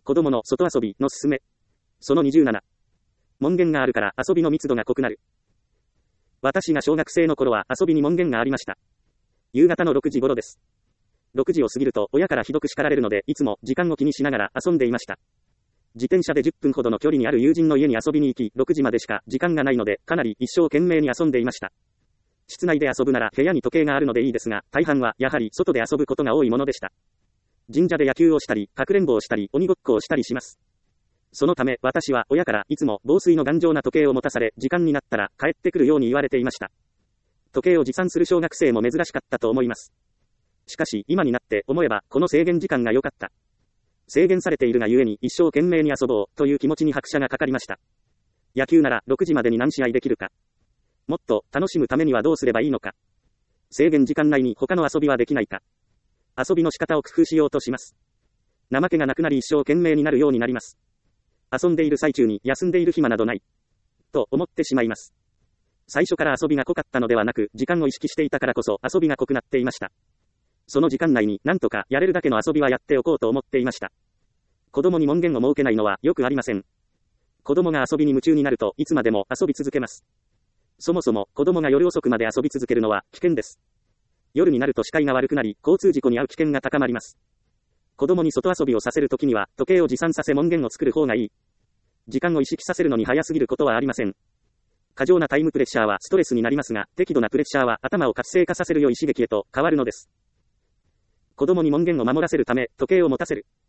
子供の外遊びのすすめ。その27。門限があるから遊びの密度が濃くなる。私が小学生の頃は遊びに門限がありました。夕方の6時頃です。6時を過ぎると親からひどく叱られるのでいつも時間を気にしながら遊んでいました。自転車で10分ほどの距離にある友人の家に遊びに行き、6時までしか時間がないのでかなり一生懸命に遊んでいました。室内で遊ぶなら部屋に時計があるのでいいですが、大半はやはり外で遊ぶことが多いものでした。神社で野球をしたり、かくれんぼをしたり、鬼ごっこをしたりします。そのため私は親からいつも防水の頑丈な時計を持たされ、時間になったら帰ってくるように言われていました。時計を持参する小学生も珍しかったと思います。しかし今になって思えばこの制限時間が良かった。制限されているがゆえに一生懸命に遊ぼうという気持ちに拍車がかかりました。野球なら6時までに何試合できるか。もっと楽しむためにはどうすればいいのか。制限時間内に他の遊びはできないか。遊びの仕方を工夫しようとします。怠けがなくなり一生懸命になるようになります。遊んでいる最中に休んでいる暇などない。と思ってしまいます。最初から遊びが濃かったのではなく、時間を意識していたからこそ遊びが濃くなっていました。その時間内に何とかやれるだけの遊びはやっておこうと思っていました。子供に門限を設けないのはよくありません。子供が遊びに夢中になるといつまでも遊び続けます。そもそも子供が夜遅くまで遊び続けるのは危険です。夜になると視界が悪くなり、交通事故に遭う危険が高まります。子供に外遊びをさせるときには時計を持参させ門限を作る方がいい。時間を意識させるのに早すぎることはありません。過剰なタイムプレッシャーはストレスになりますが、適度なプレッシャーは頭を活性化させる良い刺激へと変わるのです。子供に門限を守らせるため、時計を持たせる。